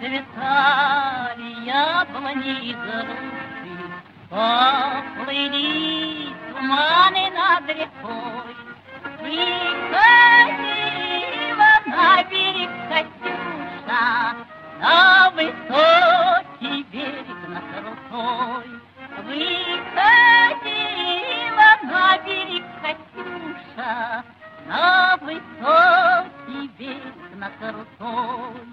Расцветали яблони и груши, поплыли туманы над рекой. Приходила на берег Катюша, на высокий берег над рукой. Выходила на берег Катюша, на высокий берег над рукой.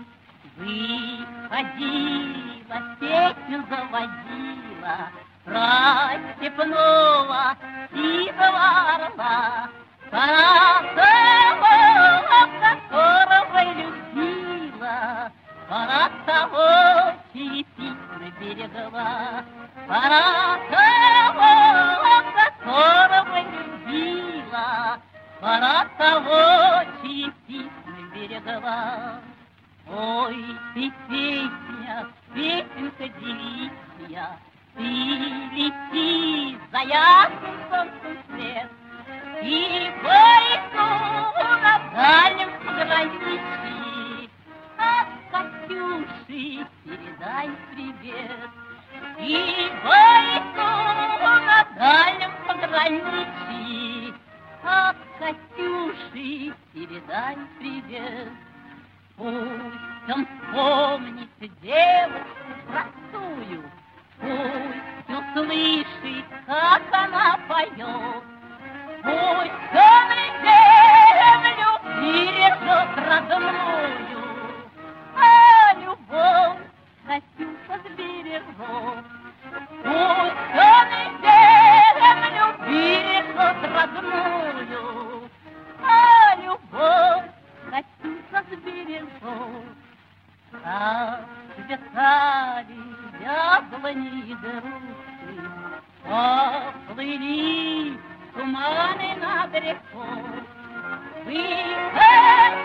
Выходила, песню заводила про степного сивого орла, про того, которого любила, про того, чьи письма берегла, про того, которого любила, про того, чьи письма берегла. Ой, ты песня, песенка девичья, ты лети за ясным солнцем свет, и бойку на дальнем пограничье от Катюши передай привет. И бойку на дальнем пограничье от Катюши передай привет. Пусть он вспомнит девушку простую, пусть услышит, как она поет, пусть он землю бережет родную, а любовь Катюша сбережет. Пусть он землю бережет родную, а любовь Катюша сбережет. Расцветали яблони и груши, поплыли туманы над рекой. Выходила